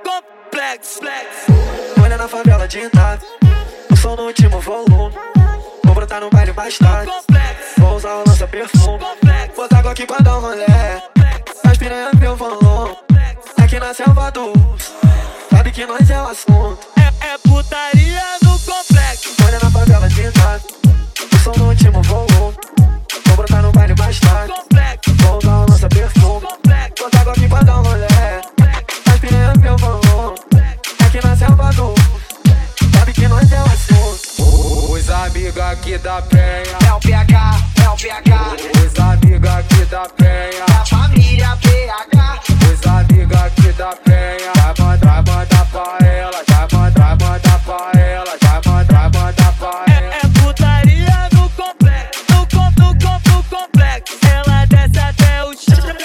complexo. Olha na favela de Itália, o som no último volume. Vou brotar no baile mais tarde, vou usar o lança-perfume. Botar água aqui pra dar um rolê, as piranha meu volume. Aqui na selva do urso, sabe que nós é o assunto. É putaria no complexo. Olha na favela de Itália, o som no último volume. Vou brotar no baile mais tarde, vou usar o lança-perfume. Botar água aqui pra dar um rolê, as piranha meu volume. Aqui na selva do urso, sabe que nós é o assunto. Os amigos aqui da Penha, É o PH, é o PH, os amigos aqui da Penha, da família PH. os amigos aqui da Penha. Vai mandar pra ela, vai mandar pra ela, vai mandar pra ela. É putaria no complexo, no complexo. Ela desce até o chão,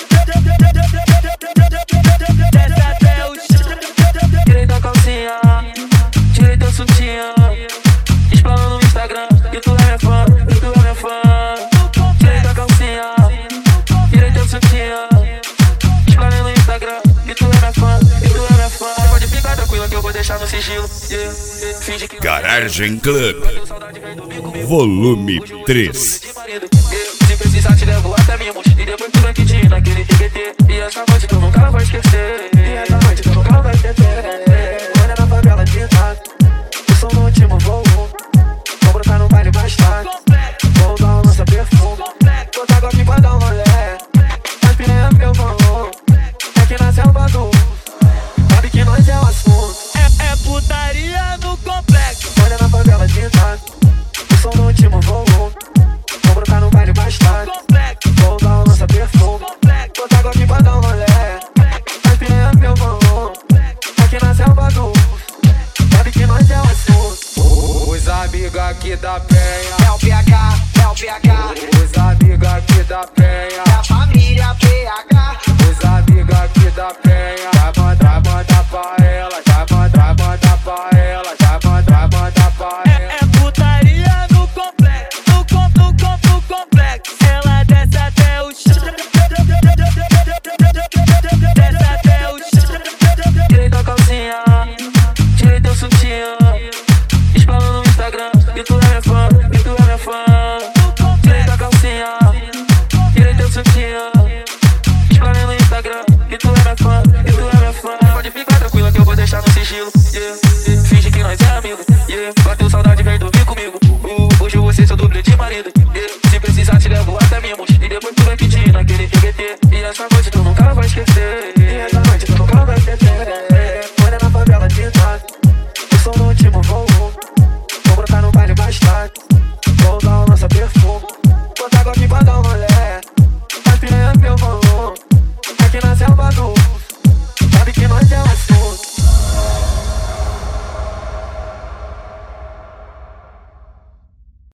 desce até o chão. Tirei da calcinha, tirei teu sutiã, explana no Instagram, e tu é minha fã, e tu é minha fã. Tirei da calcinha, tirei teu sutiã, explana no Instagram, e tu é minha fã, e tu é minha fã. Você pode ficar tranquila que eu vou deixar no sigilo. Finge que Garagem Club Volume 3. se precisar te levo até Mimos, e depois tu ranquidinho naquele TBT. E essa noite tu nunca vai esquecer, e essa noite tu nunca vai esquecer. Olha na favela de Itália, o som no último volume. Vou brotar no baile mais tarde, vou usar o lança-perfume. Botar água aqui pra dar um rolê, as piranha meu volume. Aqui na selva do urso, sabe que nós é o assunto. É putaria no complexo. Olha na favela de Itália, o som no último volume. Vou brotar no baile mais tarde, vou usar o lança-perfume. Botar água aqui pra dar um rolê, as piranha meu volume. Aqui na selva do urso, sabe que nós é o assunto. Os amigos aqui da Penha, É o PH, é o PH, os amigos aqui da Penha, da família PH. os amigos aqui da Penha. Vai mandar